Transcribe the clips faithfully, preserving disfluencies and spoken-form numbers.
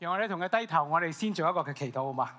讓我哋同佢低頭，我哋先做一個嘅祈禱好嘛？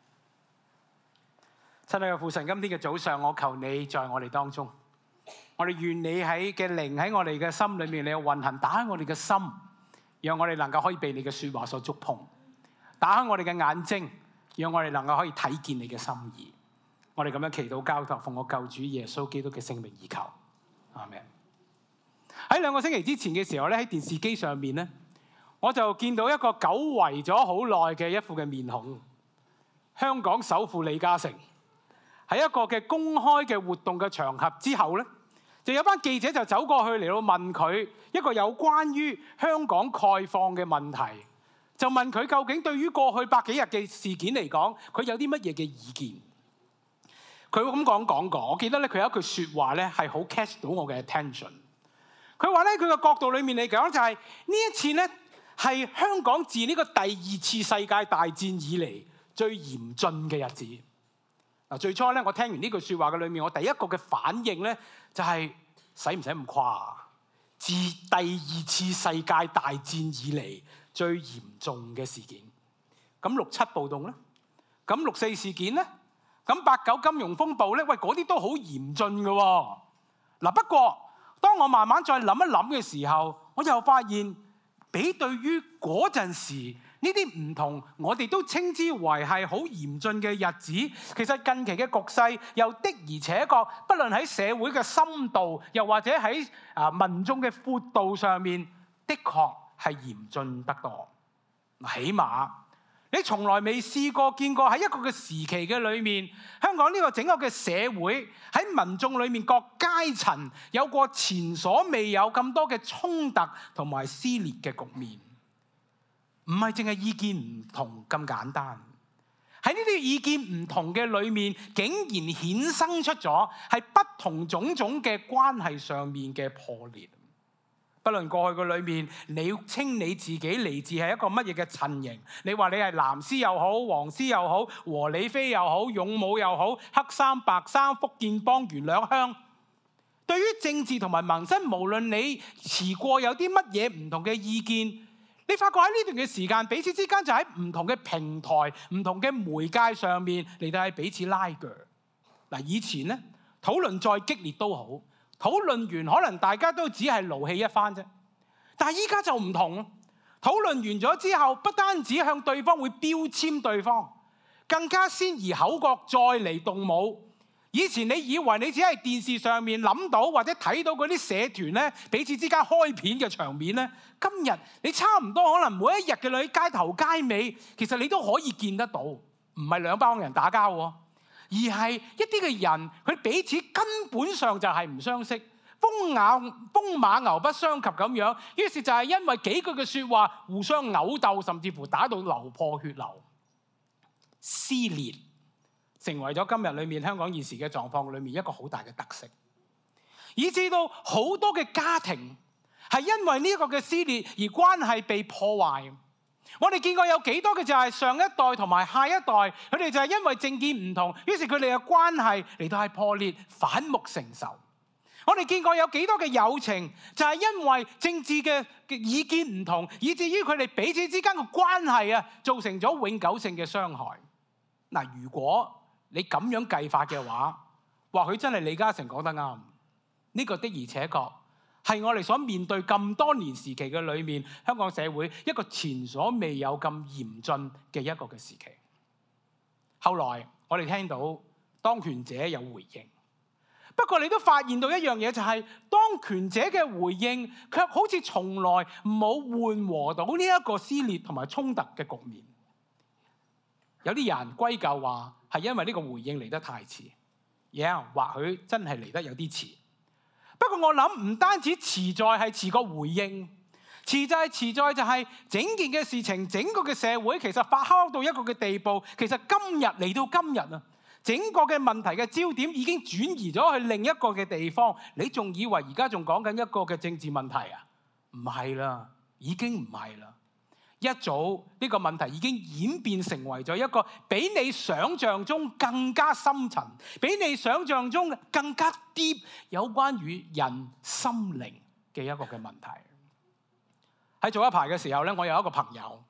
親愛嘅父神，今天嘅早上，我求你在我哋當中，我哋願你喺嘅靈喺我哋嘅心裏面，你嘅運行打開我哋嘅心，讓我哋能夠可以被你嘅說話所觸碰，打開我哋嘅眼睛，讓我哋能夠可以睇見你嘅心意。我哋咁樣祈禱交託，奉我救主耶穌基督嘅聖名而求，阿們。喺兩個星期之前嘅時候咧，喺電視機上面咧，我就見到一個久違咗好耐嘅一副嘅面孔，香港首富李嘉誠喺一個嘅公開嘅活動嘅場合之後咧，就有班記者就走過去嚟到問佢一個有關於香港概況嘅問題，就問佢究竟對於過去百幾日嘅事件嚟講，佢有啲乜嘢嘅意見？佢咁講講過，我記得咧佢有一句説話咧係好 catch 到我嘅 attention。佢話咧佢嘅角度裏面嚟講就係、是、呢一次咧係香港自呢個第二次世界大戰以嚟最嚴峻嘅日子。嗱，最初咧我聽完呢句説話嘅裏面，我第一個嘅反應咧就係使唔使咁誇？自第二次世界大戰以嚟最嚴重嘅事件。咁六七暴動咧，咁六四事件咧，咁八九金融風暴咧，喂嗰啲都好嚴峻嘅喎。嗱，不過當我慢慢再諗一諗嘅時候，我又發現比對於嗰陣時呢啲唔同，我哋都稱之為係好嚴峻嘅日子。其實近期嘅局勢又的而且確，不論喺社會嘅深度，又或者喺啊民眾嘅闊度上面，的確係嚴峻得多。起碼你從來未試過見過喺一個嘅時期嘅裏面，香港呢個整個嘅社會喺民眾裏面各階層有過前所未有咁多嘅衝突同埋撕裂嘅局面，唔係淨係意見唔同咁簡單。喺呢啲意見唔同嘅裏面，竟然衍生出咗係不同種種嘅關係上面嘅破裂。不論過去嘅裏面，你稱你自己嚟自係一個乜嘢嘅陣營？你話你係藍絲又好，黃絲又好，和理非又好，勇武又好，黑衫白衫，福建幫元兩鄉。對於政治同埋民生，無論你持過有啲乜嘢唔同嘅意見，你發覺喺呢段嘅時間，彼此之間就喺唔同嘅平台、唔同嘅媒介上面嚟到係彼此拉鋸。嗱，以前咧討論再激烈都好。討論完可能大家都只係勞氣一番啫，但係依家就唔同。討論完咗之後，不單止向對方會標籤對方，更加先移口角再嚟動武。以前你以為你只係電視上面諗到或者睇到嗰啲社團咧彼此之間開片嘅場面咧，今日你差唔多可能每一日嘅女街頭街尾，其實你都可以見得到，唔係兩班人打交喎。而係一啲嘅人，佢彼此根本上就係唔相識，風馬風馬牛不相及咁樣。於是就係因為幾句嘅説話，互相毆鬥，甚至乎打到流破血流，撕裂，成為咗今日裏面香港現時嘅狀況裏面一個好大嘅特色。以至到好多嘅家庭係因為呢個嘅撕裂而關係被破壞。我哋見過有幾多嘅就係上一代同埋下一代，佢哋就係因為政見唔同，於是佢哋嘅關係嚟到係破裂，反目成仇。我哋見過有幾多嘅友情，就係因為政治嘅意見唔同，以至於佢哋彼此之間嘅關係啊，造成咗永久性嘅傷害。嗱，如果你咁樣計法嘅話，或許真係李嘉誠講得啱，呢個的而且確係我哋所面對咁多年時期嘅裏面，香港社會一個前所未有咁嚴峻嘅一個嘅時期。後來我哋聽到當權者有回應，不過你都發現到一樣嘢，就係當權者嘅回應卻好似從來冇緩和到呢一個撕裂同埋衝突嘅局面。有啲人歸咎話係因為呢個回應嚟得太遲，嘢或許真係嚟得有啲遲。不過我諗唔單止遲在係遲個回應，遲就係遲在就係整件嘅事情，整個嘅社會其實發酵到一個嘅地步，其實今日嚟到今日啊，整個嘅問題嘅焦點已經轉移咗去另一個嘅地方。你仲以為而家仲講緊一個嘅政治問題啊？唔係啦，已經唔係啦。一早呢個問題已經演變成為咗一個比你想象中更加深層，比你想象中更加 deep 有關於人心靈嘅一個嘅問題。喺早一排嘅時候咧，我有一個朋友，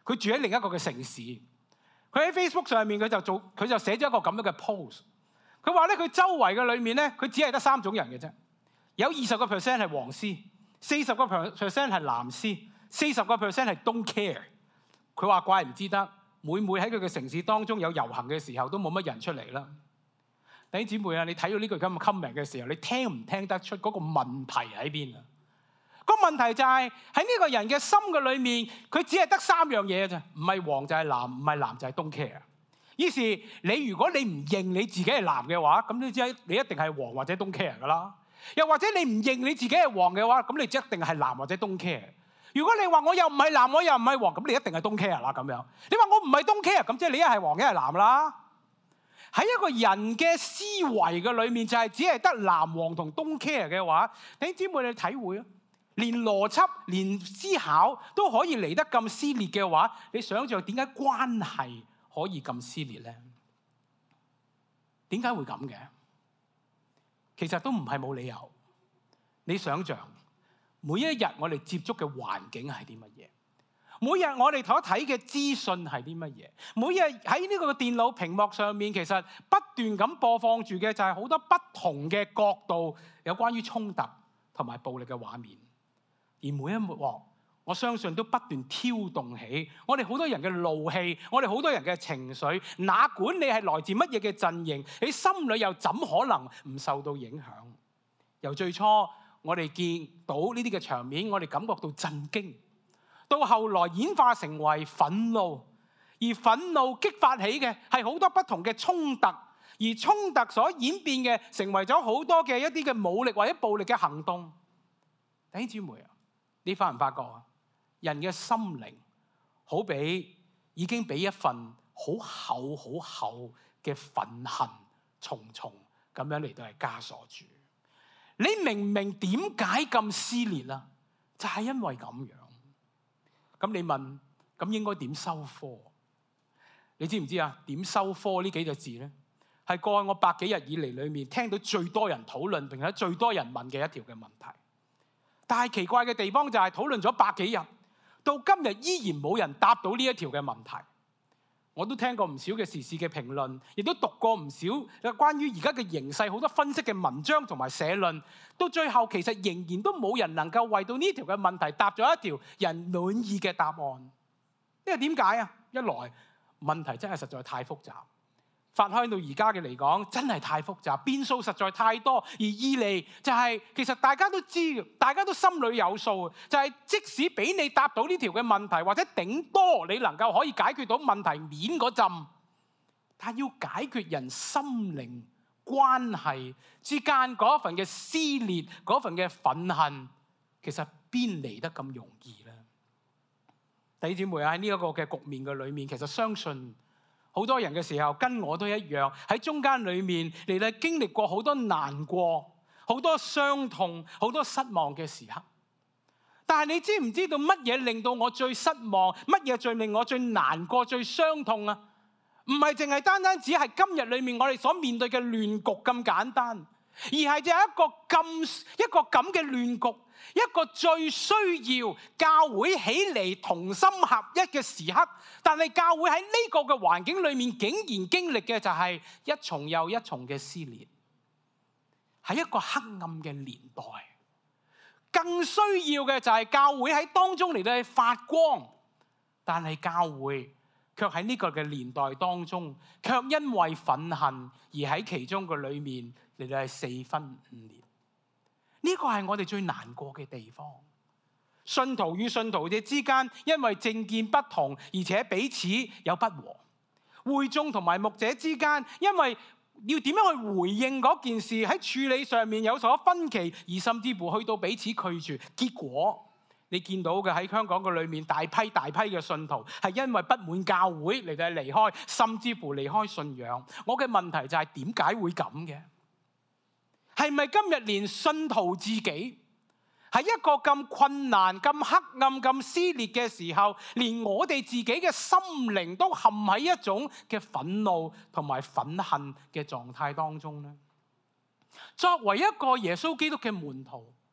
佢住喺另一個嘅城市。佢喺 Facebook 上面佢就做佢就寫咗一個咁樣嘅 post。佢話咧佢周圍嘅裏面咧，佢只係得三種人嘅啫。有二十個 percent 係黃絲，四十個 percent 係藍絲，四十個 percent 係 don't care。佢話怪唔之得，每每喺佢嘅城市當中有遊行嘅時候，都冇乜人出嚟啦。弟兄姊妹啊，你睇到呢句咁嘅 comment 嘅時候，你聽唔聽得出嗰個問題喺邊啊？個問題就係喺呢個人嘅心嘅裏面，佢只係得三樣嘢嘅啫，唔係黃就係藍，唔係藍就係 don't care。於是你如果你唔認你自己係藍嘅話，咁你知你一定係黃或者 don't care 噶啦。又或者你唔認你自己係黃嘅話，咁你一定係藍或者 don't care。如果你話我又唔係藍，我又唔係黃，咁你一定係 don't care 啦咁樣。你話我唔係 don't care，咁即係你一係黃一係藍啦。喺一個人嘅思維嘅裏面，就係只係得藍黃同 don't care 嘅話，弟兄姊妹你體會啊，連邏輯、連思考都可以嚟得咁撕裂嘅話，你想象點解關係可以咁撕裂咧？點解會咁嘅？其實都唔係冇理由。你想象每一日我哋接觸嘅環境係啲乜嘢？每日我哋所睇嘅資訊係啲乜嘢？每日喺呢個電腦屏幕上面，其實不斷咁播放住嘅就係好多不同嘅角度有關於衝突同埋暴力嘅畫面。而每一幕，我相信都不斷挑動起我哋好多人嘅怒氣，我哋好多人嘅情緒。哪管你係來自乜嘢嘅陣營，你心裏又怎可能唔受到影響？由最初我哋見到呢啲嘅場面，我哋感覺到震驚，到後來演化成為憤怒，而憤怒激發起嘅係好多不同嘅衝突，而衝突所演變嘅成為咗好多嘅一啲嘅武力或者暴力嘅行動。弟兄姊妹啊，你發唔發覺啊？人嘅心靈好比已經俾一份好厚好厚嘅憤恨重重咁樣嚟到係枷鎖住。你明唔明點解咁撕裂啊？就係因為咁樣。咁你問，咁應該點收科？你知唔知啊？點收科呢幾個字咧，係過去我百幾日以嚟裏面聽到最多人討論並且最多人問嘅一條嘅問題。但係奇怪嘅地方就係討論咗百幾日，到今日依然冇人答到呢一條嘅問題。我都聽過唔少嘅時事嘅評論，亦都讀過唔少有關於而家嘅形勢好多分析嘅文章同埋社論。到最後其實仍然都冇人能夠為到呢條嘅問題答咗一條人滿意嘅答案。因為點解啊？一來問題真係實在太複雜，發開到而家嘅嚟講真係太複雜，變數實在太多。而二嚟就係、是、其實大家都知，大家都心裏有數，就係、是、即使俾你答到呢條嘅問題，或者頂多你能夠可以解決到問題面嗰陣，但要解決人心靈關係之間嗰份嘅撕裂，嗰份嘅憤恨，其實邊嚟得咁容易咧？弟兄姊妹喺呢一個嘅局面嘅裏面，其實相信好多人嘅時候，跟我都一樣喺中間裏面嚟到經歷過好多難過、好多傷痛、好多失望嘅時刻。但係你知唔知道乜嘢令到我最失望？乜嘢最令我最難過、最傷痛啊？唔係淨係單單只係今日裏面我哋所面對嘅亂局咁簡單，而係就係一個咁一個咁嘅亂局，一個最需要教會起嚟同心合一嘅時刻。但係教會喺呢個嘅環境裏面，竟然經歷嘅就係一重又一重嘅撕裂，喺一個黑暗嘅年代。更需要嘅就係教會喺當中嚟到去發光，但係教會卻喺呢個嘅年代當中，卻因為憤恨而喺其中嘅裏面嚟到係四分五裂。呢個係我哋最難過嘅地方。信徒與信徒嘅之間，因為政見不同，而且彼此有不和；會眾同埋牧者之間，因為要點樣去回應嗰件事，喺處理上面有所分歧，而甚至乎去到彼此拒絕。結果你見到嘅喺香港嘅裏面，大批大批嘅信徒係因為不滿教會嚟到離開，甚至乎離開信仰。我嘅問題就係點解會咁嘅？係咪今日連信徒自己喺一個咁困難、咁黑暗、咁撕裂嘅時候，連我哋自己嘅心靈都陷喺一種嘅憤怒同埋憤恨嘅狀態當中呢？作為一個耶穌基督嘅門徒，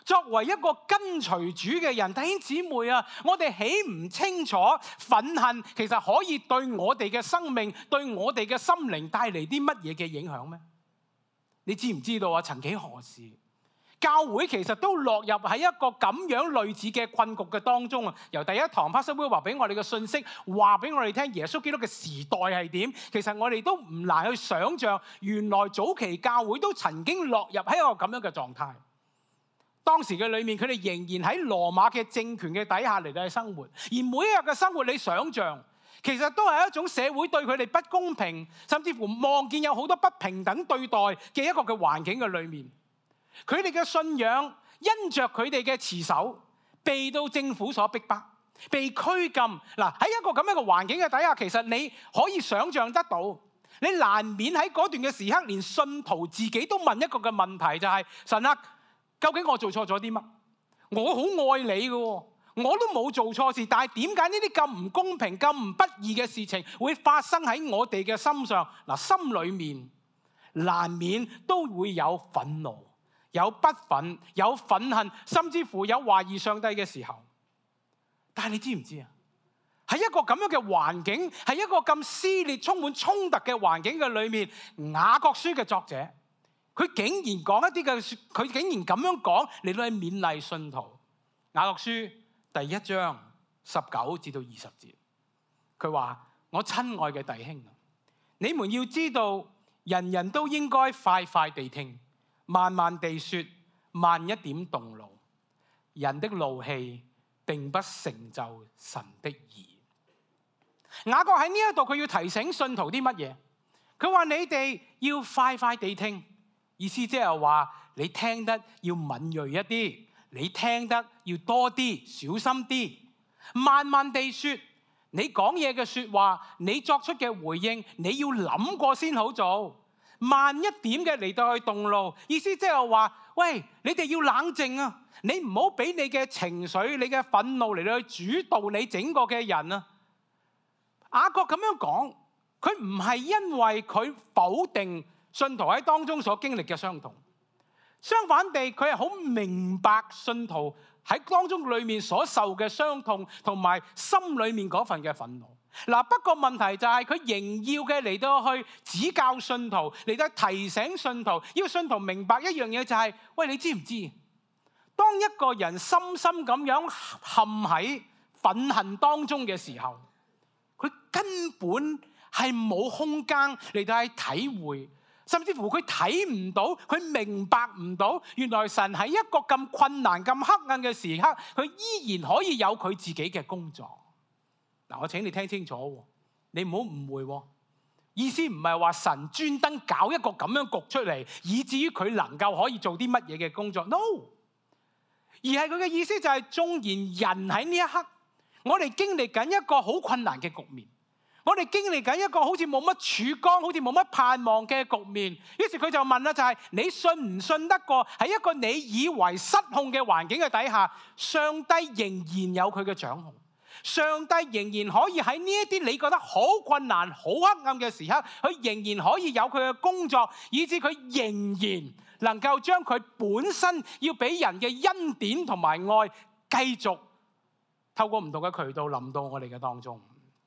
作為一個跟隨主嘅人，弟兄姊妹啊，我哋豈唔清楚憤恨其實可以對我哋嘅生命、對我哋嘅心靈帶嚟啲乜嘢嘅影響咩？你知唔知道啊？曾幾何時，教會其實都落入喺一個咁樣類似嘅困局嘅當中啊！由第一堂 Pastor Will 話俾我哋嘅信息，話俾我哋聽耶穌基督嘅時代係點，其實我哋都唔難去想像，原來早期教會都曾經落入喺一個咁樣嘅狀態。當時嘅裏面，佢哋仍然喺羅馬嘅政權嘅底下嚟到去生活，而每一日嘅生活，你想像其實都係一種社會對佢哋不公平，甚至乎望見有好多不平等對待嘅一個嘅環境嘅裏面。佢哋嘅信仰因着佢哋嘅持守，被到政府所逼迫，被拘禁。嗱，喺一個咁樣嘅環境嘅底下，其實你可以想像得到，你難免喺嗰段嘅時刻，連信徒自己都問一個嘅問題，就係神啊，究竟我做錯咗啲乜？我好愛你嘅，我都冇做錯事，但係點解呢啲咁唔公平、咁唔不義嘅事情會發生喺我哋嘅心上？嗱，心裏面難免都會有憤怒、有不忿、有憤恨，甚至乎有懷疑上帝嘅時候。但係你知唔知啊？喺一個咁樣嘅環境，喺一個咁撕裂、充滿衝突嘅環境嘅裏面，雅各書嘅作者，佢竟然講一啲嘅，佢竟然咁樣講嚟到去勉勵信徒。雅各書第一章十九至到二十節，佢話：我親愛嘅弟兄，你們要知道，人人都應該快快地聽，慢慢地說，慢一點動怒。人的怒氣並不成就神的義。雅各喺呢一度，佢要提醒信徒啲乜嘢？佢話你哋要快快地聽。意思即係話，你聽得要敏銳一啲，你聽得要多啲，小心啲，慢慢地說。你講嘢嘅說話，你作出嘅回應，你要諗過先好做。慢一點嘅嚟到去動怒，意思即係話，喂，你哋要冷靜啊！你唔好俾你嘅情緒、你嘅憤怒嚟到去主導你整個嘅人啊！雅各咁樣講，佢唔係因為佢否定信徒喺當中所經歷嘅傷痛，相反地，佢係好明白信徒喺當中裏面所受嘅傷痛，同埋心裏面嗰份嘅憤怒。嗱，不過問題就係佢仍要嘅嚟到去指教信徒，嚟到提醒信徒，要信徒明白一樣嘢就係：喂，你知唔知？當一個人深深咁樣陷喺憤恨當中嘅時候，佢根本係冇空間嚟到去體會。甚至乎佢睇唔到，佢明白唔到，原來神喺一個咁困難、咁黑暗嘅時刻，佢依然可以有佢自己嘅工作。嗱，我請你聽清楚，你唔好誤會。意思唔係話神專登搞一個咁樣局出嚟，以至於佢能夠可以做啲乜嘢嘅工作。No， 而係佢嘅意思就係，縱然人喺呢一刻，我哋經歷緊一個好困難嘅局面。我哋經歷緊一個好似冇乜曙光，好似冇乜盼望嘅局面。於是佢就問啦，就係你信唔信得過喺一個你以為失控嘅環境嘅底下，上帝仍然有佢嘅掌控，上帝仍然可以喺呢一啲你覺得好困難、好黑暗嘅時刻，佢仍然可以有佢嘅工作，以致佢仍然能夠將佢本身要俾人嘅恩典同埋愛，繼續透過唔同嘅渠道臨到我哋嘅當中。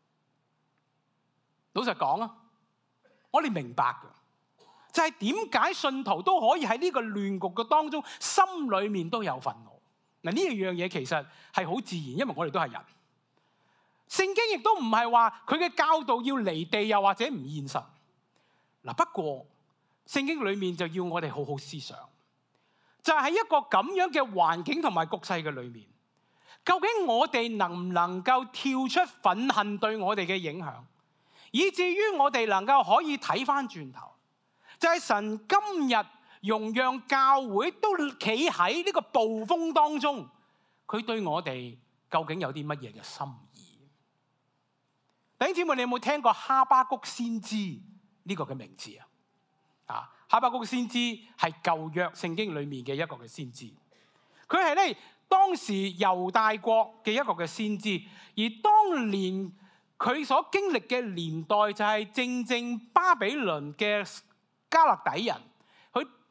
老實講啊，我哋明白嘅就係點解信徒都可以喺呢個亂局嘅當中，心裏面都有憤怒。嗱，呢樣嘢其實係好自然，因為我哋都係人。聖經亦都唔係話佢嘅教導要離地，又或者唔現實。嗱，不過聖經裏面就要我哋好好思想，就係喺一個咁樣嘅環境同埋局勢嘅裏面，究竟我哋能唔能夠跳出憤恨對我哋嘅影響？以至於我哋能夠可以睇翻轉頭，就係神今日容讓教會都企喺呢個暴風當中，佢對我哋究竟有啲乜嘢嘅心意？弟兄姊妹，你有冇聽過哈巴谷先知呢個嘅名字啊？啊，哈巴谷先知係舊約聖經裏面嘅一個嘅先知，佢係咧當時猶大國嘅一個嘅先知，而當年佢所經歷嘅年代就係正正巴比倫嘅加勒底人，佢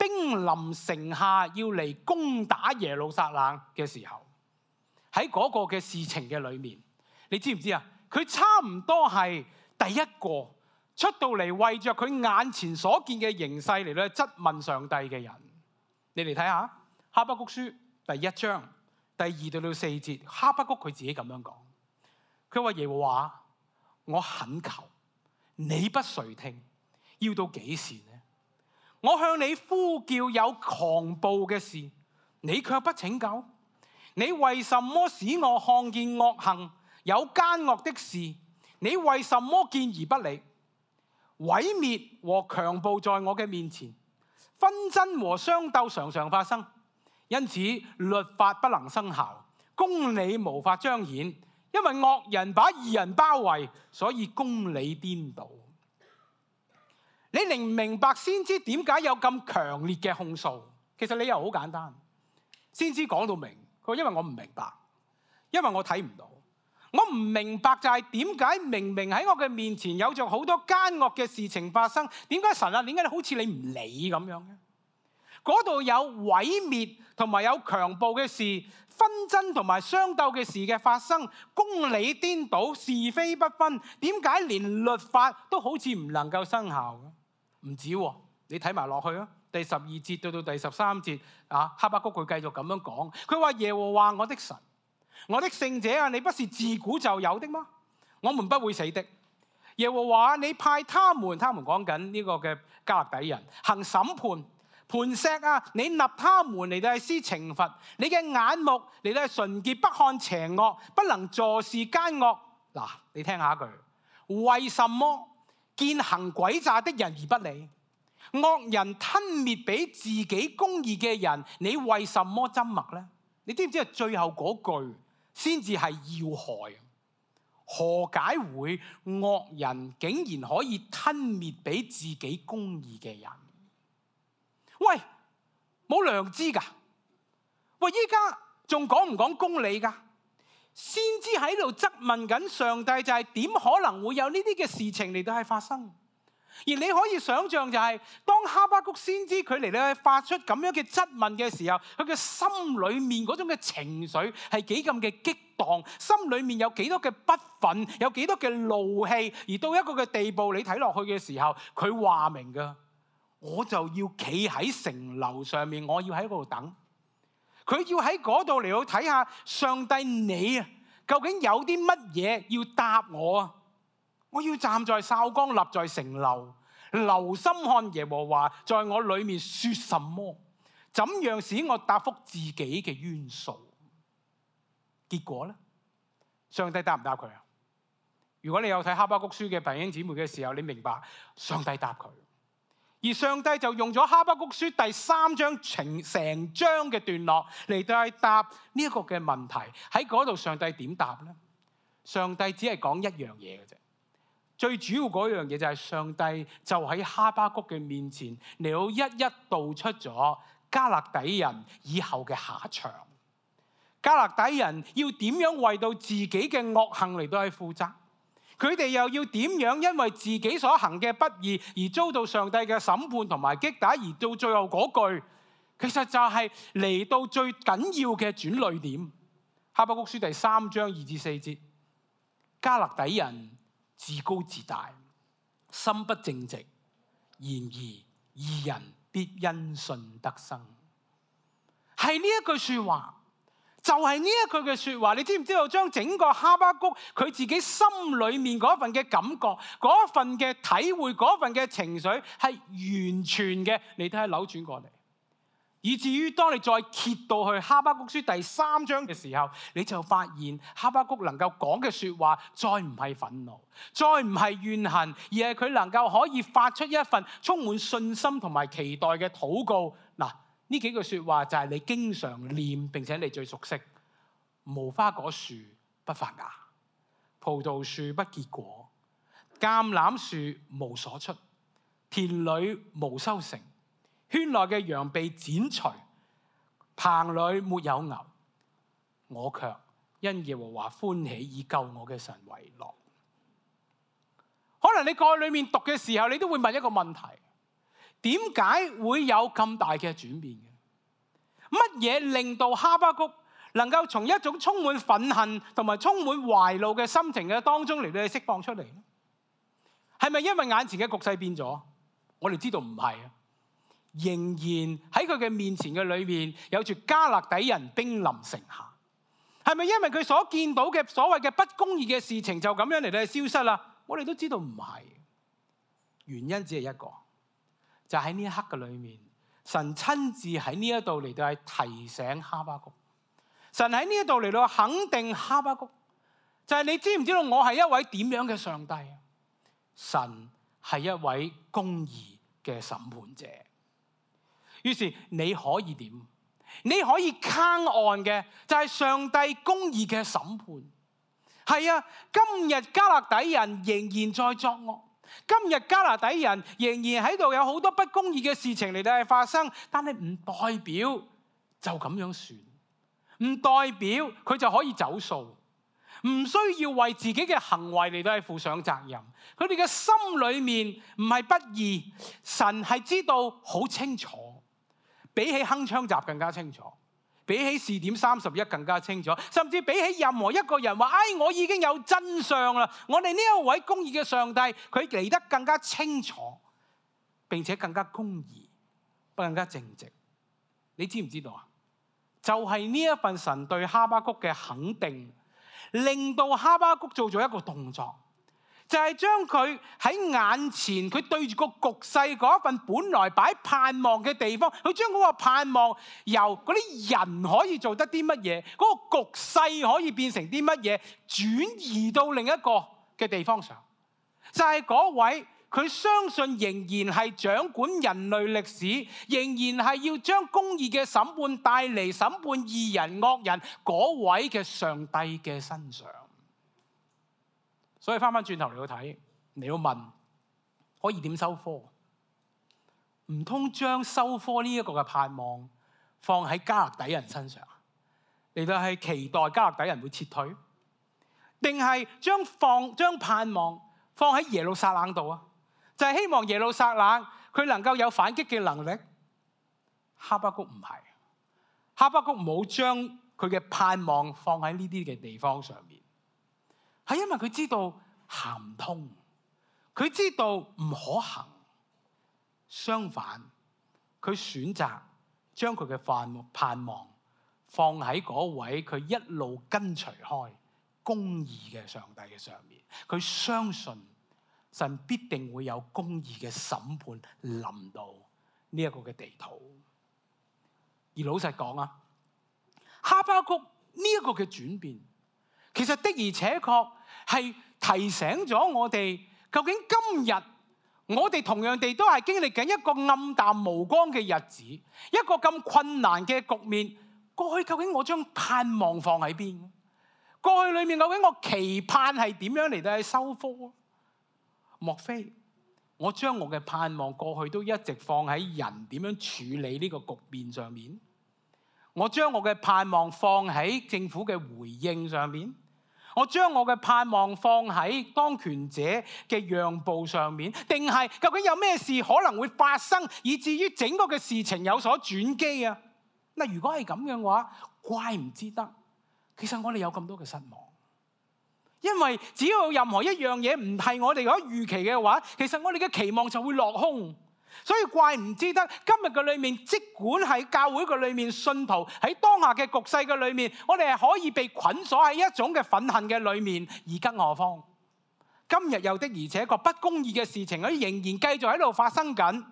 兵臨城下要嚟攻打耶路撒冷嘅時候，喺嗰個嘅事情嘅裏面，你知唔知啊？佢差唔多係第一個出到嚟為着佢眼前所見嘅形勢嚟咧質問上帝嘅人。你嚟睇下哈巴谷書第一章第二到到四節，哈巴谷佢自己咁樣講，佢話耶和華，我懇求你不垂聽，要到幾時呢？我向你呼叫有狂暴嘅事，你卻不拯救。你為什麼使我看見惡行，有奸惡的事？你為什麼見而不理？毀滅和強暴在我嘅面前，紛爭和相鬥常常發生，因此律法不能生效，公理無法彰顯，因為惡人把義人包圍，所以公理顛倒。你明唔明白先知點解有咁強烈嘅控訴？其實理由好簡單，先知講到明，佢話因為我唔明白，因為我睇唔到，我唔明白就係點解明明喺我嘅面前有着好多奸惡嘅事情發生，點解神啊？點解你好似你唔理咁樣嘅？嗰度有毀滅同埋有強暴嘅事，紛爭同埋相鬥嘅事嘅發生，公理顛倒，是非不分，點解連律法都好似唔能夠生效嘅？唔止喎，你睇埋落去啊，第十二節到到第十三節啊，哈巴谷佢繼續咁樣講，佢話耶和華我的神，我的聖者啊，你不是自古就有的嗎？我們不會死的。耶和華你派他們，他們講緊呢個嘅迦勒底人行審判，磐石啊，你立他們嚟到去施懲罰，你嘅眼目嚟到去純潔，不看邪惡，不能坐視奸惡。嗱，你聽下一句，為什麼見行詭詐的人而不理，惡人吞滅比自己公義嘅人，你為什麼緘默呢？你知唔知啊？最後嗰句先至係要害。何解會惡人竟然可以吞滅比自己公義嘅人？喂，冇良知噶！喂，依家仲講唔講公理噶？先知喺度質問緊上帝，就係點可能會有呢啲嘅事情嚟到係發生？而你可以想象就係、是、當哈巴谷先知佢嚟到發出咁樣嘅質問嘅時候，佢嘅心裏面嗰種嘅情緒係幾咁嘅激盪，心裏面有幾多嘅不忿，有幾多嘅怒氣，而到一個嘅地步，你睇落去嘅時候，佢話明噶，我就要企喺城樓上面，我要喺嗰度等。佢要喺嗰度嚟到睇下上帝你啊，究竟有啲乜嘢要答我啊？我要站在哨崗，立在城樓，留心看耶和華在我裏面說什麼，怎樣使我答覆自己嘅冤訴。結果咧，上帝答唔答佢啊？如果你有睇哈巴谷書嘅弟兄姊妹嘅時候，你明白上帝答佢。而上帝就用咗哈巴谷書第三章成成章嘅段落嚟到去答呢一個嘅問題。喺嗰度上帝點答呢？上帝只係講一樣嘢嘅啫。最主要嗰樣嘢就係上帝就喺哈巴谷嘅面前嚟到一一道出咗迦勒底人以後嘅下場。迦勒底人要點樣為到自己嘅惡行嚟到去負責？佢哋又要點樣因為自己所行嘅不義而遭到上帝嘅審判同埋擊打？而到最後嗰句，其實就係嚟到最緊要嘅轉捩點。哈巴谷書第三章二至四節，迦勒底人自高自大，心不正直，然而義人必因信得生。係呢一句說話。就係呢一句嘅說話，你知唔知道將整個哈巴谷佢自己心裏面嗰份嘅感覺、嗰份嘅體會、嗰份嘅情緒係完全嘅，你睇下扭轉過嚟，以至於當你再揭到去哈巴谷書第三章嘅時候，你就發現哈巴谷能夠講嘅說話再唔係憤怒，再唔係怨恨，而係佢能夠可以發出一份充滿信心同埋期待嘅禱告。嗱，呢幾句說話就係你經常念並且你最熟悉。無花果樹不發芽，葡萄樹不結果，橄欖樹無所出，田裏無收成，圈內嘅羊被剪除，棚裏沒有牛，我卻因耶和華歡喜，以救我嘅神為樂。可能你過去裏面讀嘅時候，你都會問一個問題： 點解會有咁大嘅轉變嘅？乜嘢令到哈巴谷能夠從一種充滿憤恨同埋充滿懷怒嘅心情嘅當中嚟到去釋放出嚟？係咪因為眼前嘅局勢變咗？我哋知道唔係啊，仍然喺佢嘅面前嘅裏面有住迦勒底人兵臨城下。係咪因為佢所見到嘅所謂嘅不公義嘅事情就咁樣嚟到去消失啦？我哋都知道唔係，原因只係一個，就喺呢一刻嘅裏面，神親自喺呢一度嚟到去提醒哈巴谷，神喺呢一度嚟到肯定哈巴谷，就係你知唔知道我係一位點樣嘅上帝？神係一位公義嘅審判者。於是你可以點？你可以坑案嘅就係上帝公義嘅審判。係啊，今日迦勒底人仍然在作惡，今日迦勒底人仍然喺度有好多不公義嘅事情嚟到係發生，但係唔代表就咁樣算，唔代表佢就可以走數，唔需要為自己嘅行為嚟到係負上責任。佢哋嘅心裏面唔係不義，神係知道好清楚。比起鏗鏘集更加清楚，比起視點三十一更加清楚，甚至比起任何一個人話，哎，我已經有真相啦！我哋呢一位公義嘅上帝，佢嚟得更加清楚，並且更加公義，更加正直。你知唔知道啊？就係呢一份神對哈巴谷嘅肯定，令到哈巴谷做咗一個動作。就係將佢喺眼前，佢對住個局勢嗰一份本來擺盼望嘅地方，佢將嗰個盼望由嗰啲人可以做得啲乜嘢，嗰個局勢可以變成啲乜嘢，轉移到另一個嘅地方上。就係嗰位佢相信仍然係掌管人類歷史，仍然係要將公義嘅審判帶嚟審判義人惡人嗰位嘅上帝嘅身上。所以翻翻轉頭嚟去睇，你要問可以點收科？唔通將收科呢一個嘅盼望放喺迦勒底人身上，嚟到係期待迦勒底人會撤退，定係將放將盼望放喺耶路撒冷度啊？就係希望耶路撒冷佢能夠有反擊嘅能力。哈巴谷唔係，哈巴谷冇將佢嘅盼望放喺呢啲嘅地方上面。係因為佢知道行唔通，佢知道唔可行。相反，佢選擇將佢嘅盼望放喺嗰位佢一路跟隨開公義嘅上帝嘅上面。佢相信神必定會有公義嘅審判臨到呢一個嘅地土。而老實講啊，哈巴谷呢一個嘅轉變，其實的而且確係提醒咗我哋，究竟今日我哋同樣地都係經歷緊一個暗淡無光嘅日子，一個咁困難嘅局面。過去究竟我將盼望放喺邊？過去裏面究竟我期盼係點樣嚟到去收科？莫非我將我嘅盼望過去都一直放喺人點樣處理呢個局面上面？我將我嘅盼望放喺政府嘅回應上面？我將我嘅盼望放喺當權者嘅讓步上面？定係究竟有咩事可能會發生，以至於整個嘅事情有所轉機啊？嗱，如果係咁樣嘅話，怪唔之得，其實我哋有咁多嘅失望。因為只要任何一樣嘢唔係我哋所預期嘅話，其實我哋嘅期望就會落空。所以怪唔之得，今日嘅裏面，即管喺教會嘅裏面，信徒喺當下嘅局勢嘅裏面，我哋係可以被捆鎖喺一種嘅憤恨嘅裏面，而更何況今日又的而且確不公義嘅事情，佢仍然繼續喺度發生緊。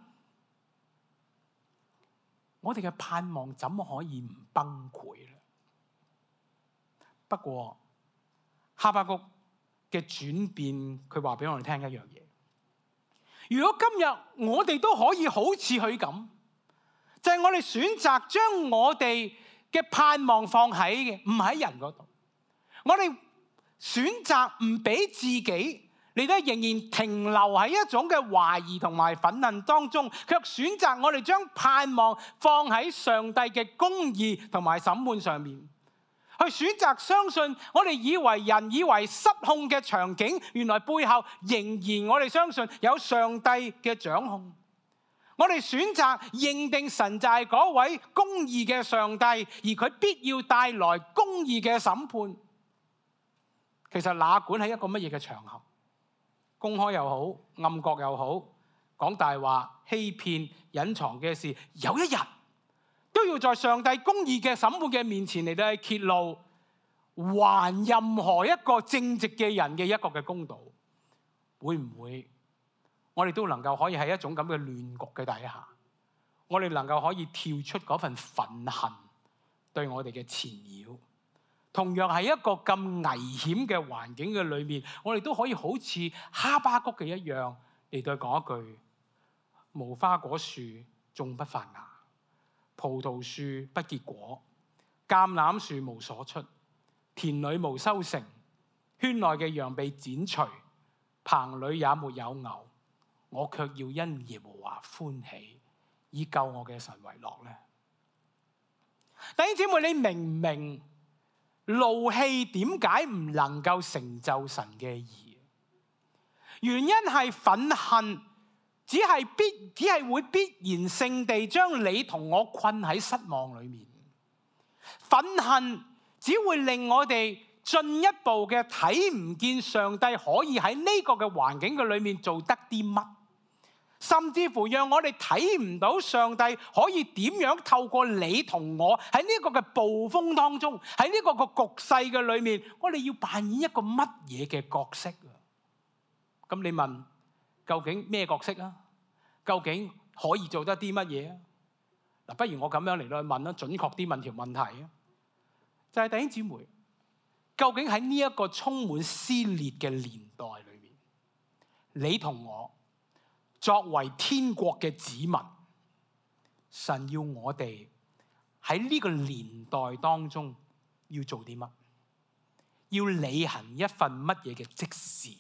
我哋嘅盼望怎麼可以唔崩潰呢？不過哈巴谷嘅轉變，佢話俾我哋聽一樣嘢。如果今日我哋都可以好似佢咁，就係我哋選擇將我哋嘅盼望放喺嘅，唔喺人嗰度。我哋選擇唔俾自己，你都仍然停留喺一種嘅懷疑同埋憤恨當中，卻選擇我哋將盼望放喺上帝嘅公義同埋審判上面。去選擇相信我哋以為人以為失控嘅場景，原來背後仍然我哋相信有上帝嘅掌控。 我哋選擇認定神就係嗰位公義嘅上帝，而佢必要帶來公義嘅審判。其實哪管係一個乜嘢嘅場合，公開又好，暗角又好，講大話、欺騙、隱藏嘅事，有一日都要在上帝公義嘅審判嘅面前嚟到去揭露，還任何一個正直嘅人嘅一個嘅公道。會唔會我哋都能夠可以喺一種咁嘅亂局嘅底下，我哋能夠可以跳出嗰份憤恨對我哋嘅纏繞？同樣係一個咁危險嘅環境嘅裏面，我哋都可以好似哈巴谷嘅一樣嚟到講一句：無花果樹種不發芽，葡萄樹不結果，橄欖樹無所出，田裏無收成，圈內嘅羊被剪除，棚裏也沒有牛，我卻要因耶和華歡喜，以救我嘅神為樂呢？弟兄姊妹，你明唔明怒氣點解唔能夠成就神嘅義？原因係憤恨只係必只係會必然性地將你同我困喺失望裏面。憤恨只會令我哋進一步嘅睇唔見上帝可以喺呢個嘅環境嘅裏面做得啲乜，甚至乎讓我哋睇唔到上帝可以點樣透過你同我喺呢個嘅暴風當中，喺呢個嘅局勢嘅裏面，我哋要扮演一個乜嘢嘅角色啊？咁你問究竟咩角色啊？究竟可以做得啲乜嘢啊？嗱，不如我咁樣嚟到去問啦，準確啲問條問題啊，就係弟兄姊妹，究竟喺呢一個充滿撕裂嘅年代裏面，你同我作為天國嘅子民，神要我哋喺呢個年代當中要做啲乜？要履行一份乜嘢嘅職事？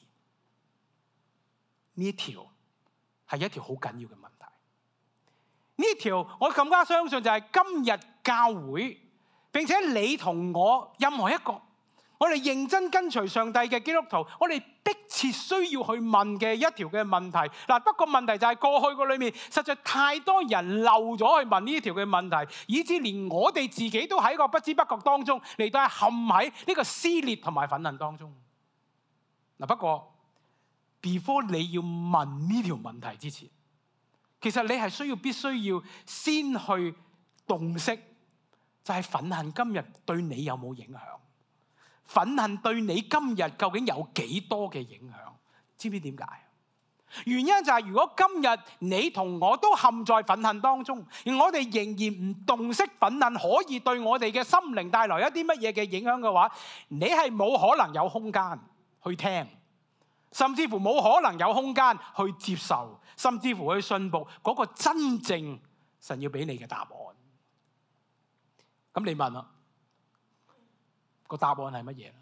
呢條係一條好緊要嘅問題。呢條我更加相信就係今日教會，並且你同我任何一個我哋認真跟隨上帝嘅基督徒，我哋迫切需要去問嘅一條嘅問題。嗱，不過問題就係過去個裏面實在太多人漏咗去問呢條嘅問題，以致連我哋自己都喺個不知不覺當中嚟到係陷喺呢個撕裂同埋憤恨當中。嗱，不過 before 你要問呢條問題之前，其實你係需要必須要先去洞悉，就係憤恨今日對你有冇影響？憤恨對你今日究竟有幾多嘅影響？知唔知點解？原因就係如果今日你同我都陷在憤恨當中，而我哋仍然唔洞悉憤恨可以對我哋嘅心靈帶來一啲乜嘢嘅影響嘅話，你係冇可能有空間去聽，甚至乎冇可能有空間去接受，甚至乎去信服嗰個真正神要俾你嘅答案。咁你問啦，個答案係乜嘢？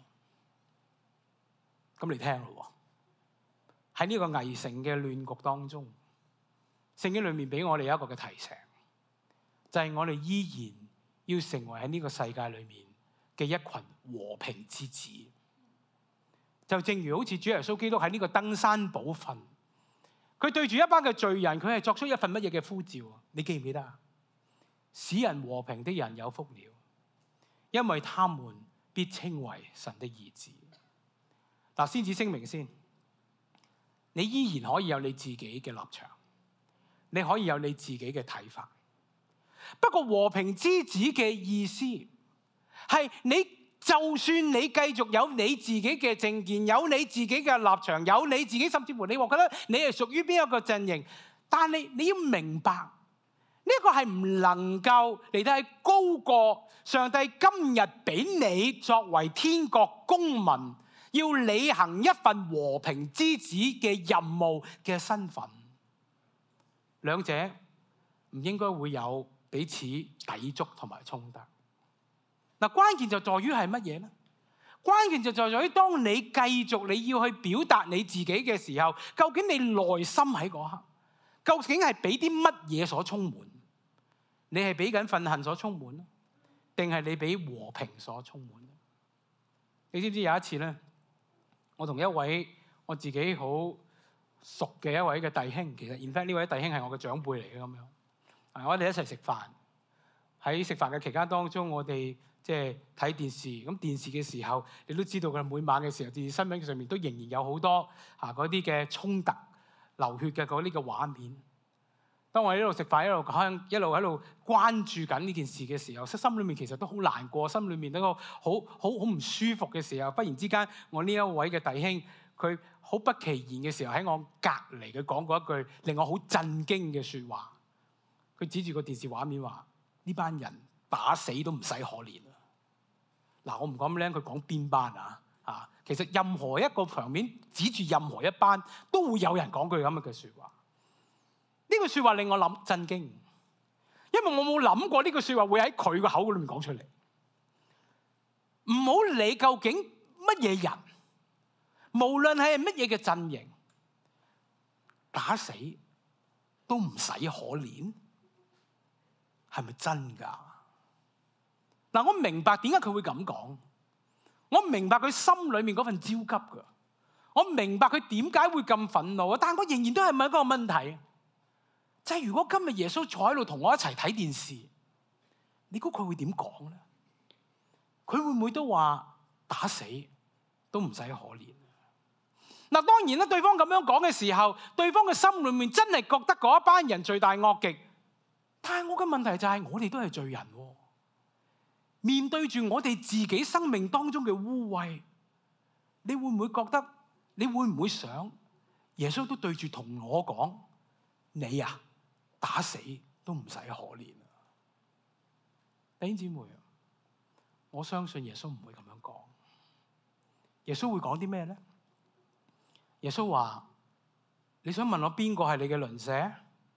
咁你聽咯。喺呢個危城嘅亂局當中，聖經裏面俾我哋有一個嘅提醒，就係我哋依然要成為喺呢個世界裏面嘅一群和平之子。就正如好似主耶穌基督喺呢個登山寶訓，佢對住一班嘅罪人，佢係作出一份乜嘢嘅呼召？你記唔記得啊？使人和平的人有福了，因為他們必稱為神的兒子。嗱，先至聲明先，你依然可以有你自己嘅立場，你可以有你自己嘅睇法。不過和平之子嘅意思係，你就算你繼續有你自己嘅政見，有你自己嘅立場，有你自己，甚至乎你話覺得你係屬於邊一個陣營，但你你要明白，呢個係唔能夠嚟到係高過上帝今日俾你作為天國公民，要履行一份和平之子嘅任務嘅身份。兩者唔應該會有彼此抵觸同埋衝突。嗱，關鍵就在於係乜嘢呢？關鍵就在於當你繼續你要去表達你自己嘅時候，究竟你內心喺嗰刻，究竟係俾啲乜嘢所充滿？你係俾緊憤恨所充滿，定係你俾和平所充滿？你知唔知有一次咧，我同一位我自己好熟嘅一位嘅弟兄，其實 in fact 呢位弟兄係我嘅長輩嚟嘅咁樣。啊，我哋一齊食飯，喺食飯嘅期間當中，我哋即係睇電視。咁電視嘅時候，你都知道嘅，每晚嘅時候，電視新聞上面都仍然有好多啊嗰啲嘅衝突、流血嘅嗰啲嘅畫面。當我喺呢度食飯，一路喺一路喺度關注緊呢件事嘅時候，心裏面其實都好難過，心裏面都好好好唔舒服嘅時候，忽然之間，我呢一位嘅弟兄，佢好不其然嘅時候喺我隔離，佢講過一句令我好震驚嘅説話。佢指住個電視畫面話：呢班人打死都唔使可憐啊！嗱，我唔講咁靚，佢講邊班啊？啊，其實任何一個場面指住任何一班，都會有人講句咁嘅説話。呢句説話令我諗震驚，因為我冇諗過呢句説話會喺佢個口裏面講出嚟。唔好理究竟乜嘢人，無論係乜嘢嘅陣營，打死都唔使可憐，係咪真㗎？嗱，我明白點解佢會咁講，我明白佢心裏面嗰份焦急㗎，我明白佢點解會咁憤怒啊！但係我仍然都係問一個問題。就係如果今日耶穌坐喺度同我一齊睇電視，你估佢會點講咧？佢會唔會都話打死都唔使可憐？嗱，當然啦，對方咁樣講嘅時候，對方嘅心裏面真係覺得嗰一班人罪大惡極。但係我嘅問題就係，我哋都係罪人喎，面對住我哋自己生命當中嘅污穢，你會唔會覺得？你會唔會想耶穌都對住同我講：你啊？打死都唔使可憐啊！弟兄姊妹啊，我相信耶穌唔會咁樣講。耶穌會講啲咩咧？耶穌話：你想問我邊個係你嘅鄰舍？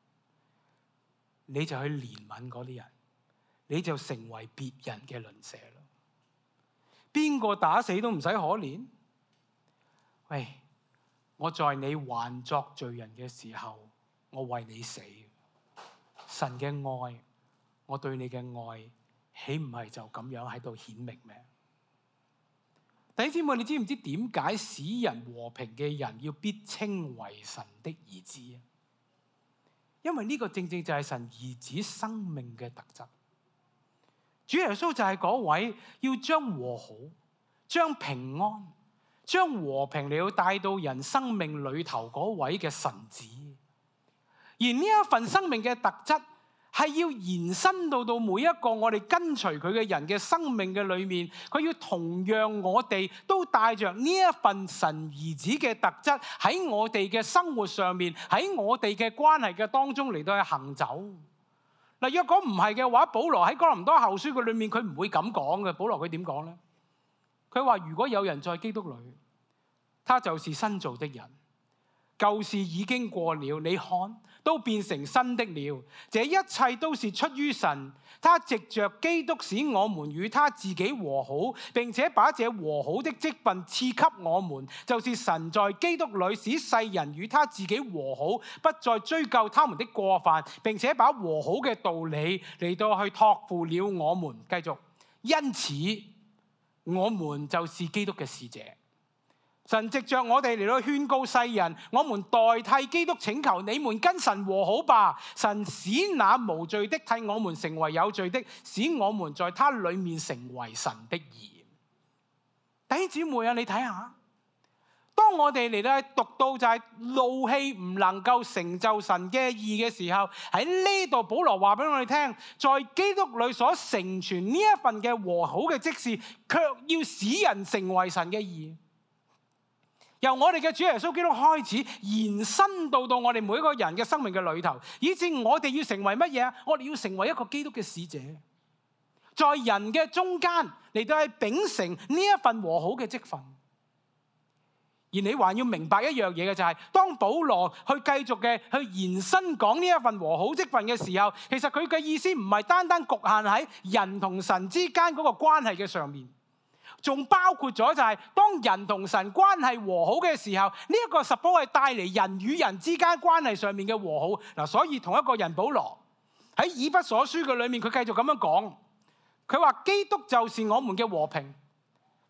你就去憐憫嗰啲人，你就成為別人嘅鄰舍咯。邊個打死都唔使可憐？喂，我在你還作罪人嘅時候，我為你死。神嘅愛，我對你嘅愛，豈唔係就咁樣喺度顯明咩？弟兄姊妹，你知唔知點解使人和平嘅人要必稱為神的兒子啊？因為呢個正正就係神兒子生命嘅特質。主耶穌就係嗰位要將和好、將平安、將和平嚟到帶到人生命裏頭嗰位嘅神子。而呢一份生命嘅特質係要延伸到到每一個我哋跟隨佢嘅人嘅生命嘅裏面，佢要同樣我哋都帶着呢一份神兒子嘅特質喺我哋嘅生活上面，喺我哋嘅關係嘅當中嚟到去行走。嗱，若果唔係嘅話，保羅喺哥林多後書嘅裏面，佢唔會咁講嘅。保羅佢點講呢？佢話如果有人在基督裏，他就是新造的人，舊事已經過了，你看，都變成新的了。這一切都是出於神，他藉着基督使我們與他自己和好，並且把這和好的職分賜給我們，就是神在基督裏使世人與他自己和好，不再追究他們的過犯，並且把和好嘅道理嚟到去託付了我們。繼續，因此我們就是基督嘅使者。神藉着我哋嚟到勸告世人，我們代替基督請求你們跟神和好吧。神使那無罪的替我們成為有罪的，使我們在他裡面成為神的義。弟兄姊妹啊，你睇下，當我哋嚟到讀到就係怒氣唔能夠成就神嘅義嘅時候，喺呢度保羅話俾我哋聽，在基督裏所成全呢一份嘅和好嘅職事，卻要使人成為神嘅義。由我哋嘅主耶穌基督開始，延伸到到我哋每一個人嘅生命嘅裏頭，以至我哋要成為乜嘢啊？我哋要成為一個基督嘅使者，在人嘅中間嚟到去秉承呢一份和好嘅職分。而你還要明白一樣嘢嘅就係，當保羅去繼續嘅去延伸講呢一份和好職分嘅時候，其實佢嘅意思唔係單單局限喺人同神之間嗰個關係嘅上面。仲包括咗就係當人同神關係和好嘅時候，呢一個實際係帶嚟人與人之間關係上面嘅和好嗱。所以同一個人保羅喺以弗所書嘅裏面，佢繼續咁樣講，佢話基督就是我們嘅和平，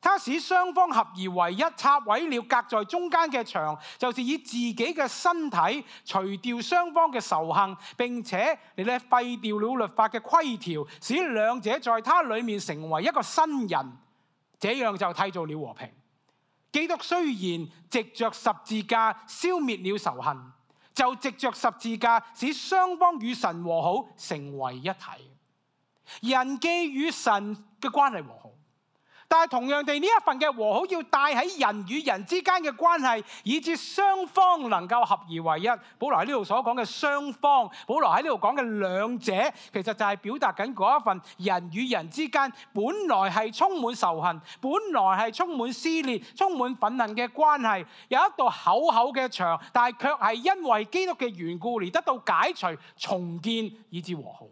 他使雙方合而為一，拆毀了隔在中間嘅牆，就是以自己嘅身體除掉雙方嘅仇恨，並且你哋廢掉了律法嘅規條，使兩者在他裡面成為一個新人，這樣就締造了和平。基督雖然藉着十字架消滅了仇恨，就藉着十字架使雙方與神和好，成為一體。人既與神嘅關係和好，但係同樣地，呢一份嘅和好要帶喺人與人之間嘅關係，以致雙方能夠合而為一。保羅喺呢度所講嘅雙方，保羅喺呢度講嘅兩者，其實就係表達緊嗰一份人與人之間本來係充滿仇恨，本來係充滿撕裂、充滿憤恨嘅關係，有一道厚厚嘅牆，但係卻係因為基督嘅緣故而得到解除、重建，以致和好。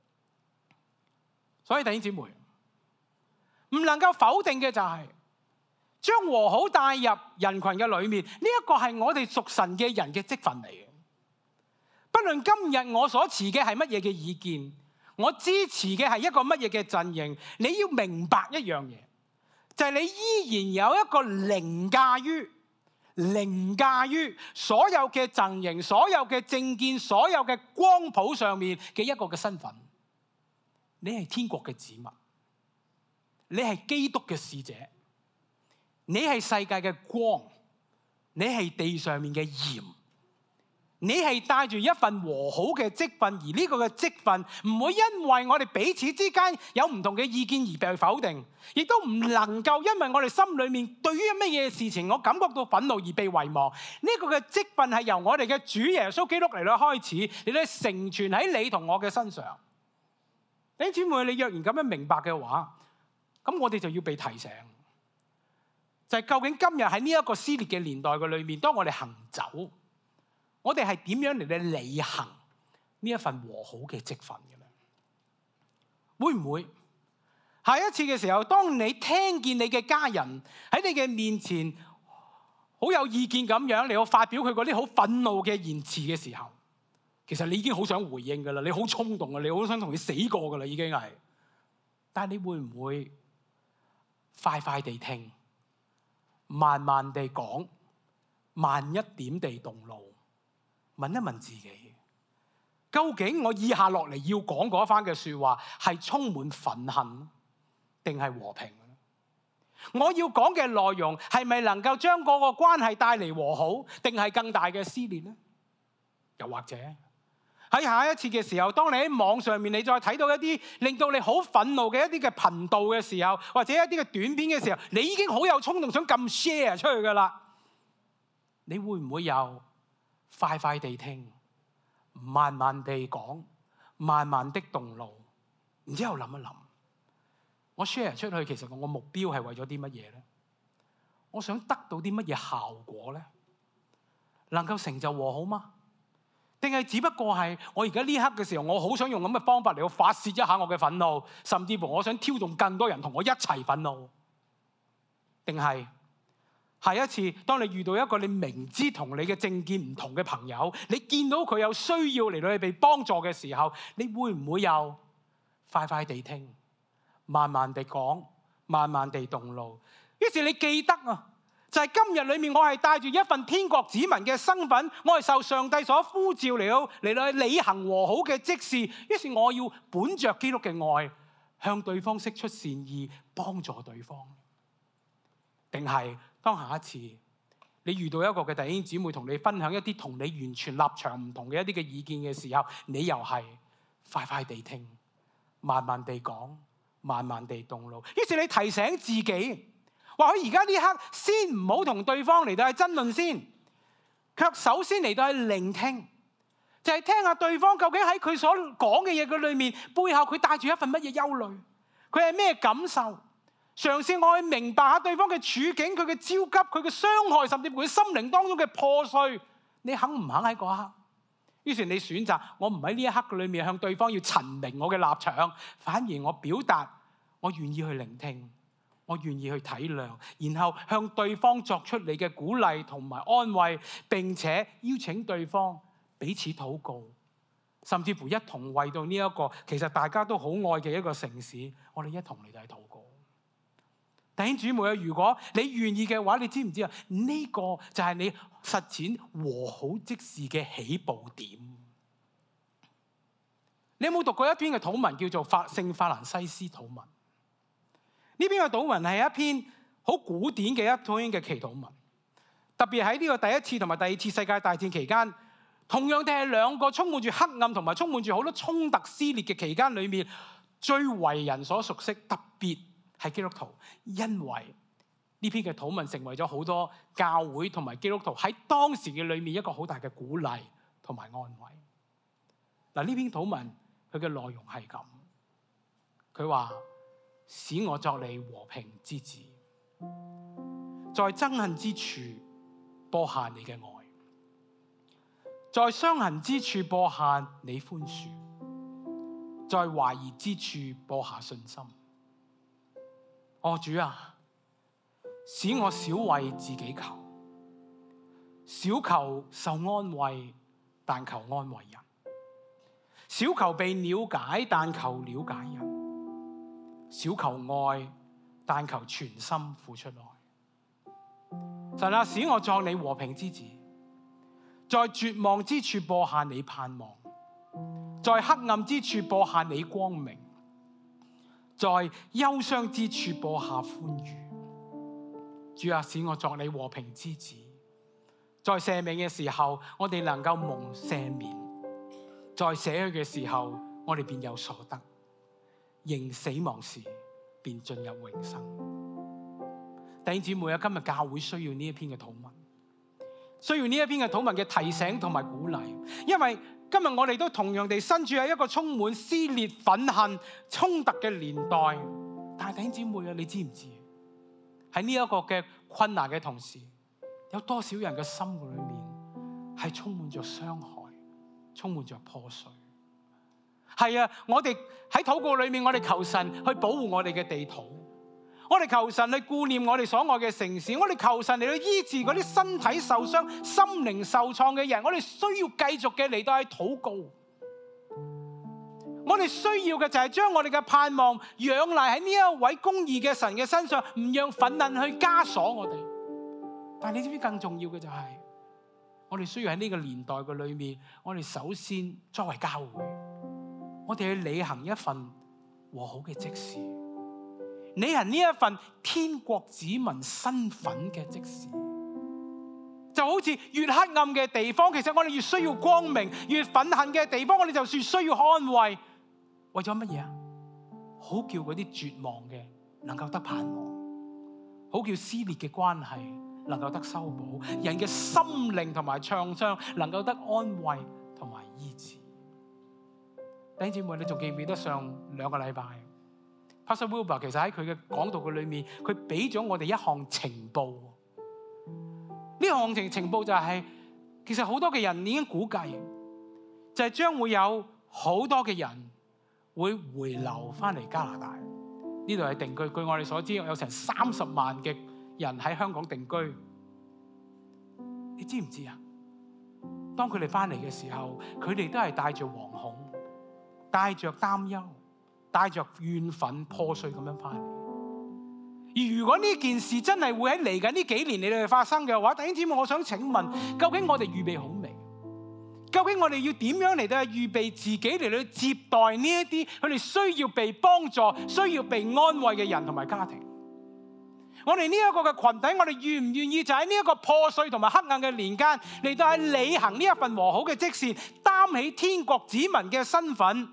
所以弟兄姊妹，唔能夠否定嘅就係將和好帶入人群嘅裏面，呢一個係我哋屬神嘅人嘅職分嚟嘅。不論今日我所持嘅係乜嘢嘅意見，我支持嘅係一個乜嘢嘅陣營，你要明白一樣嘢，就係你依然有一個凌駕於凌駕於所有嘅陣營、所有嘅政見、所有嘅光譜上面嘅一個嘅身份，你係天國嘅子民。你係基督嘅使者，你係世界嘅光，你係地上面嘅鹽，你係帶住一份和好嘅職分，而呢個嘅職分唔會因為我哋彼此之間有唔同嘅意見而被否定，亦都唔能夠因為我哋心裏面對於乜嘢事情我感覺到憤怒而被遺忘。呢個嘅職分係由我哋嘅主耶穌基督嚟到開始，嚟到成全喺你同我嘅身上。弟兄姊妹，你若然咁樣明白嘅話，咁我哋就要被提醒，就係究竟今日喺呢一個撕裂嘅年代嘅裏面，當我哋行走，我哋係點樣嚟到履行呢一份和好嘅職分嘅咧？會唔會下一次嘅時候，當你聽見你嘅家人喺你嘅面前好有意見咁樣嚟到發表佢嗰啲好憤怒嘅言辭嘅時候，其實你已經好想回應噶啦，你好衝動啊，你好想同佢死過噶啦，已經係，但係你會唔會快快地聽，慢慢地講，慢一點地動怒，問一問自己，究竟我以下落嚟要講嗰番嘅說話係充滿憤恨定係和平？我要講嘅內容係咪能夠將嗰個關係帶嚟和好，定係更大嘅撕裂呢？又或者喺下一次嘅時候，當你喺網上面你再睇到一啲令到你好憤怒嘅一啲嘅頻道嘅時候，或者一啲嘅短片嘅時候，你已經好有衝動想撳 share 出去噶啦，你會唔會又快快地聽，慢慢地講，慢慢的動怒，然之後諗一諗，我 share 出去其實我個目標係為咗啲乜嘢咧？我想得到啲乜嘢效果咧？能夠成就和好嗎？定係只不過係我而家呢刻嘅時候，我好想用咁嘅方法嚟到發洩一下我嘅憤怒，甚至乎我想挑動更多人同我一齊憤怒。定係下一次，當你遇到一個你明知同你嘅政見唔同嘅朋友，你見到佢有需要嚟到你被幫助嘅時候，你會唔會又快快地聽，慢慢地講，慢慢地動怒？於是你記得啊，就係今日裏面，我係帶住一份天國子民嘅身份，我係受上帝所呼召嚟到嚟到履行和好嘅職事。於是我要本着基督嘅愛，向對方釋出善意，幫助對方。定係當下一次你遇到一個嘅弟兄姊妹同你分享一啲同你完全立場唔同嘅一啲嘅意見嘅時候，你又係快快地聽，慢慢地講，慢慢地動怒。於是你提醒自己，或許而家呢刻先唔好同對方嚟到去爭論先，卻首先嚟到去聆聽，就係聽下對方究竟喺佢所講嘅嘢嘅裏面，背後佢帶住一份乜嘢憂慮，佢係咩感受，嘗試我去明白下對方嘅處境，佢嘅焦急，佢嘅傷害，甚至乎佢心靈當中嘅破碎，你肯唔肯喺嗰一刻？於是你選擇我唔喺呢一刻嘅裏面向對方要陳明我嘅立場，反而我表達我願意去聆聽，我願意去體諒，然後向對方作出你嘅鼓勵同埋安慰，並且邀請對方彼此禱告，甚至乎一同為到呢一個其實大家都好愛嘅一個城市，我哋一同嚟到禱告。 弟兄姊妹啊，如果你願意嘅話，你知唔知啊？呢個就係你實踐和好即時嘅起步點。你有冇讀過一篇嘅禱文叫做法聖法蘭西斯禱文？呢篇嘅禱文係一篇好古典嘅一篇嘅祈禱文，特別喺呢個第一次同埋第二次世界大戰期間，同樣地係兩個充滿住黑暗同埋充滿住好多衝突撕裂嘅期間裏面，最為人所熟悉，特別係基督徒，因為呢篇嘅禱文成為咗好多教會同埋基督徒喺當時嘅裏面一個好大嘅鼓勵同埋安慰。嗱，呢篇禱文佢嘅內容係咁，佢話：使我作你和平之子，在憎恨之處播下你嘅愛，在傷痕之處播下你寬恕，在懷疑之處播下信心。哦，主啊，使我少為自己求，少求受安慰，但求安慰人；少求被了解，但求了解人；少求愛，但求全心付出愛。神啊，使我作你和平之子，在絕望之處播下你盼望，在黑暗之處播下你光明，在憂傷之處播下歡愉。主啊，使我作你和平之子，在赦免嘅時候，我哋能夠蒙赦免；在捨去嘅時候，我哋便有所得；迎死亡時，便進入永生。弟兄姊妹啊，今日教會需要呢一篇嘅禱文，需要呢一篇嘅禱文嘅提醒同埋鼓勵，因為今日我哋都同樣地身處喺一個充滿撕裂、憤恨、衝突嘅年代。但係弟兄姊妹啊，你知唔知喺呢一個嘅困難嘅同時，有多少人嘅心裏面係充滿着傷害、充滿着破碎？係啊，我哋喺禱告裏面，我哋求神去保護我哋嘅地土，我哋求神去顧念我哋所愛嘅城市，我哋求神嚟去醫治嗰啲身體受傷、心靈受創嘅人。我哋需要繼續嘅嚟到去禱告。我哋需要嘅就係將我哋嘅盼望仰賴喺呢一位公義嘅神嘅身上，唔讓憤恨去枷鎖我哋。但係你知唔知更重要嘅就係，我哋需要喺呢個年代嘅裏面，我哋首先作為教會，我哋去履行一份和好嘅職事，履行呢一份天國子民身份嘅職事。就好似越黑暗嘅地方，其實我哋越需要光明；越憤恨嘅地方，我哋就越需要安慰。為咗乜嘢啊？好叫嗰啲絕望嘅能夠得盼望，好叫撕裂嘅關係能夠得修補，人嘅心靈同埋創傷能夠得安慰同埋醫治。弟兄姊妹，你仲記唔記得上兩個禮拜 Pastor Wilbur 其實喺佢嘅講道嘅裏面，佢俾咗我哋一項情報。呢項情情報就係、是，其實好多嘅人已經估計，就係將會有好多嘅人會回流翻嚟加拿大。呢度係定居，據我哋所知，有成三十萬嘅人喺香港定居。你知唔知啊？當佢哋翻嚟嘅時候，佢哋都係帶着惶恐、帶着擔憂、帶着怨憤、破碎咁樣翻嚟。而如果呢件事真係會喺嚟緊呢幾年你哋發生嘅話，弟兄姊妹，我想請問，究竟我哋預備好未？究竟我哋要點樣嚟到預備自己嚟到接待呢一啲佢哋需要被幫助、需要被安慰嘅人同埋家庭？我哋呢一個嘅群體，我哋願唔願意就喺呢一個破碎同埋黑暗嘅年間嚟到喺履行呢一份和好嘅職事，擔起天國子民嘅身份，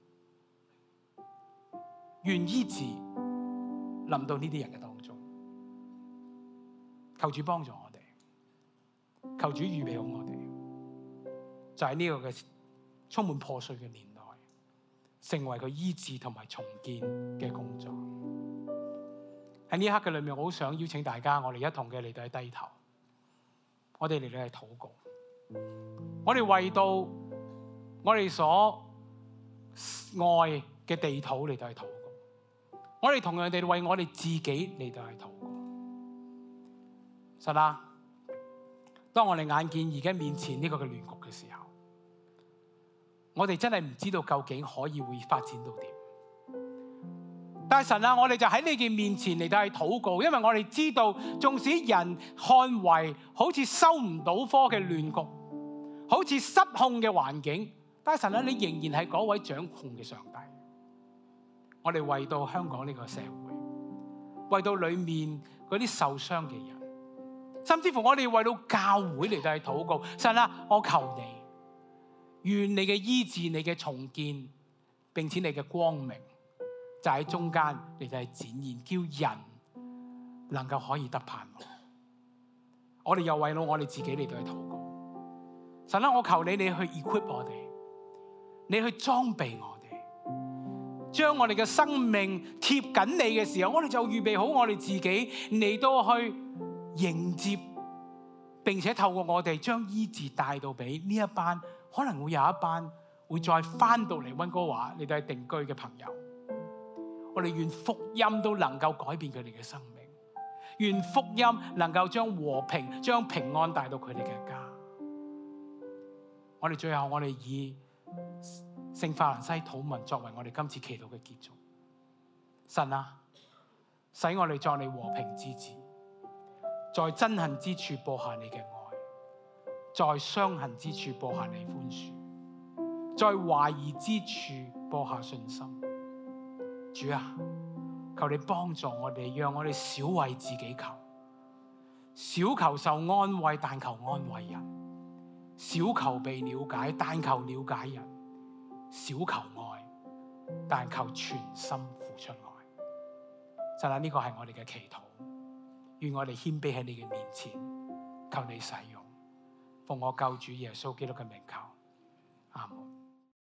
願醫治臨到呢啲人嘅當中？求主幫助我哋，求主預備好我哋，就喺呢個嘅充滿破碎嘅年代，成為佢醫治同埋重建嘅工作。喺呢一刻嘅裏面，我好想邀請大家，我哋一同嘅嚟到去低頭，我哋嚟到去禱告，我哋為到我哋所愛嘅地土嚟到去禱告。我哋同樣地為我哋自己嚟到去禱告。神啊，當我哋眼見而家面前呢個嘅亂局嘅時候，我哋真係唔知道究竟可以會發展到點。 但係神啊，我哋就喺你嘅面前嚟到去禱告，因為我哋知道，縱使人看為好似收唔到科嘅亂局，好似失控嘅環境，但係神啊，你仍然係嗰位掌控嘅上帝。我哋為到香港呢個社會，為到裏面嗰啲受傷嘅人，甚至乎我哋為到教會嚟到去禱告。神啊，我求你，願你嘅醫治、你嘅重建，並且你嘅光明就喺中間嚟到去展現，叫人能夠可以得盼望。我哋又為到我哋自己嚟到去禱告。神啊，我求你，你去 equip 我哋，你去裝備我哋，將我哋嘅生命貼緊你嘅時候，我哋就預備好我哋自己嚟到去迎接，並且透過我哋將醫治帶到俾呢一班可能會有一班會再翻到嚟溫哥華嚟到去定居嘅朋友。我哋願福音都能夠改變佢哋嘅生命，願福音能夠將和平、將平安帶到佢哋嘅家。我哋最後，我哋以聖法蘭西禱文作為我哋今次祈禱嘅結束。神啊，使我哋作你和平之子，在憎恨之處播下你嘅愛，在傷痕之處播下你寬恕，在懷疑之處播下信心。主啊，求你幫助我哋，讓我哋少為自己求，少求受安慰，但求安慰人；少求被了解，但求了解人；少求愛，但求全心付出愛。神啊，呢個係我哋嘅祈禱，願我哋謙卑喺你嘅面前，求你使用，奉我救主耶穌基督嘅名求，阿門。